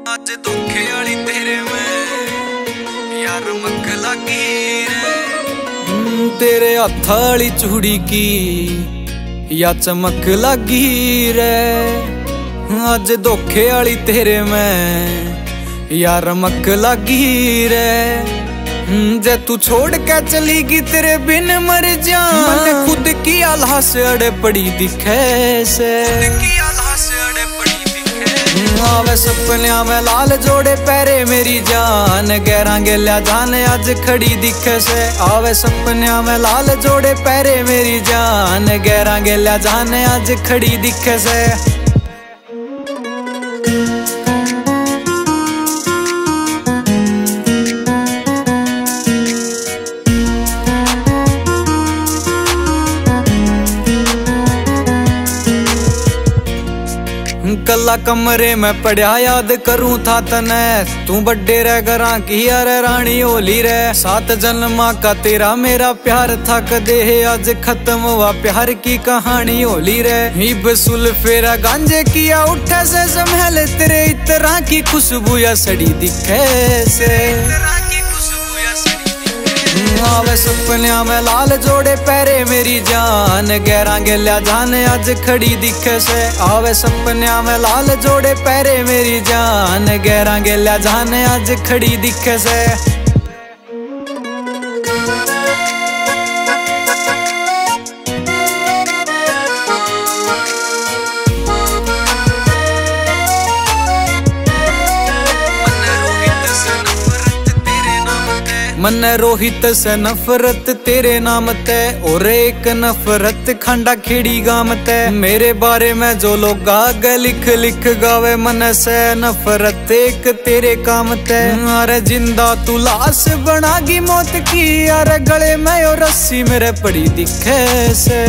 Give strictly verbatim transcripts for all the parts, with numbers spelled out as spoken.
ਅੱਜ ਧੋਖੇ वाली तेरे में यार मक लगी रे। तेरे हथ वाली चूड़ी की या चमक लगी रे। आज धोखे वाली तेरे में यार मक लगी रे। जे तू छोड़ के चलीगी तेरे बिन मर जा। मैंने खुद की आल्हा से अड़े पड़ी दिखे से। आवे सपनिया में लाल जोड़े पैरे मेरी जान। गैरां गेल्या जान आज खड़ी दिखे से। आवे सपनिया में लाल जोड़े पैरे मेरी जान। गैरां गेल्या जान आज खड़ी दिखे से। कला कमरे में पढ़िया याद करूं था तने। तू बड्डे रह गरा की यार रानी होली रे। सात जन्मा का तेरा मेरा प्यार था कदे आज खत्म हुआ प्यार की कहानी होली रे। हिब सुल फेरा गांजे किया उठे से संभल तेरे इतरा की खुशबू या सड़ी दिखे से। आवे सपनिया में लाल जोड़े पैरे मेरी जान। गैरां गेल्या जान आज खड़ी दिखे से। आवे सपनिया में लाल जोड़े पैरे मेरी जान। गैरां गेल्या जान आज खड़ी दिखे से। मन रोहित से नफरत तेरे नाम ते। और एक नफरत खंडा खेड़ी गाम ते। मेरे बारे में जो लोग आगे लिख लिख गावे मन से नफरत एक तेरे काम ते। अरे जिंदा तू लाश बनागी मौत की। अरे गले में यो रस्सी मेरे पड़ी दिखे से।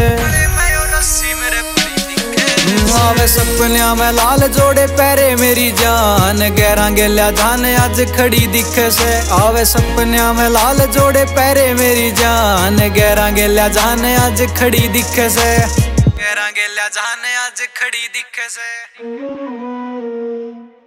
आवे सपनिया में लाल जोड़े पैरे मेरी जान। गैरां गेल्या जान आज खड़ी दिखे से। आवे सपनिया में लाल जोड़े पैरे मेरी जान। गैरां गेल्या जान आज खड़ी दिखे से। गैरां गेल्या जान आज खड़ी दिखे से।